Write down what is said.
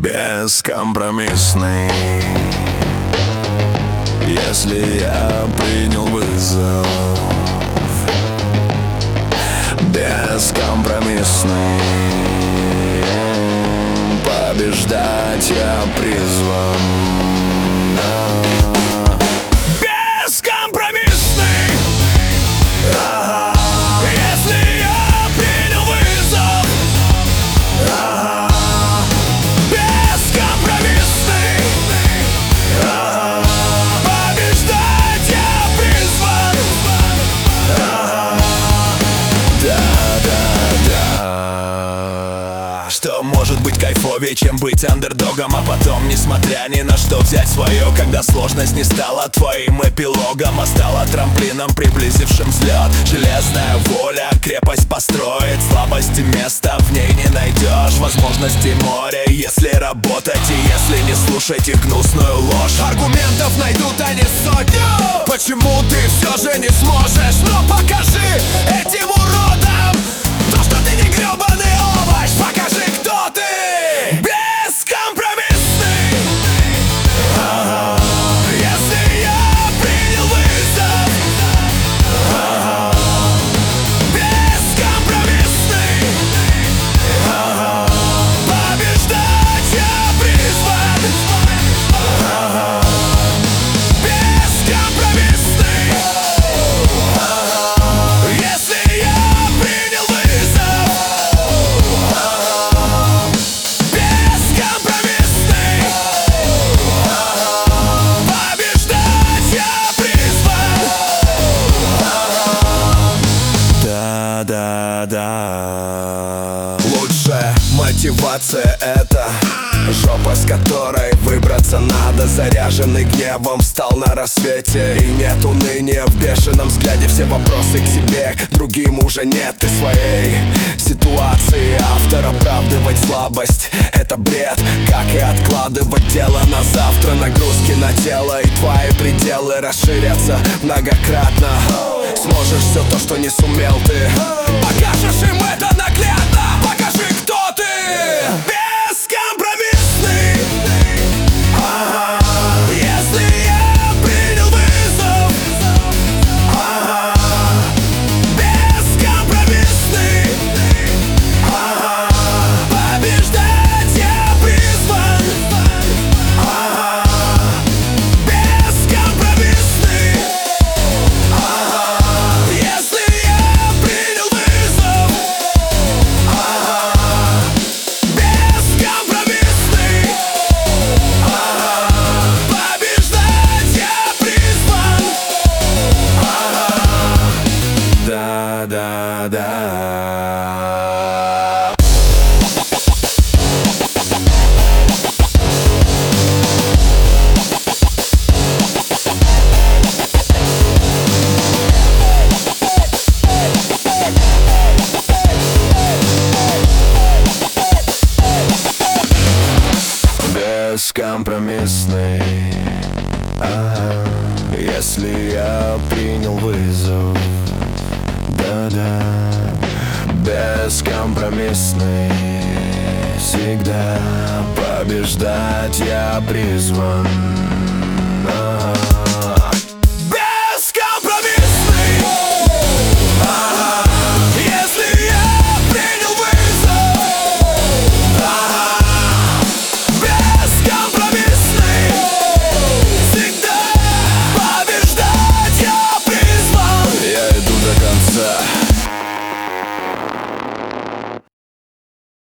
Бескомпромиссный. Если я принял вызов, бескомпромиссный. Побеждать я призван. Бескомпромиссный. Если я принял вызов, бескомпромиссный. Побеждать я призван. Да-да-да. Что может быть кайфовее, чем быть андердогом, а потом, несмотря ни на что, взять свое, когда сложность не стала твоим эпилогом, а стала трамплином, приблизившим взлет. Железная воля крепость построит, слабости места в ней не найдешь. Возможности море, если работать и если не слушать их гнусную ложь. Аргументов найдут они сотню, почему ты все же не сможешь. Но покажи этим уродам то, что ты не гребаный овощ. Покажи, кто ты. Бескомпромиссный. Если я принял вызов, бескомпромиссный. Побеждать я призван. Бескомпромиссный. Если я принял вызов, бескомпромиссный. Побеждать я призван. Да-да-да. Лучшая мотивация — это жопа, с которой выбраться надо. Заряженный гневом встал на рассвете, и нет уныния в бешеном взгляде. Все вопросы к себе, к другим уже нет. Ты своей ситуации автор. Оправдывать слабость — это бред, как и откладывать дело на завтра. Нагрузки на тело и твои пределы расширятся многократно. Сможешь все то, что не сумел ты. Покажешь им это наглядно. Покажи, кто ты. Бескомпромиссный. Если я принял вызов, бескомпромиссный. Побеждать я призван. Бескомпромиссный. Если я принял вызов, бескомпромиссный. Побеждать я призван. Да-да-да. Бескомпромиссный. Если я принял вызов, да-да. Бескомпромиссный. Всегда побеждать я призван.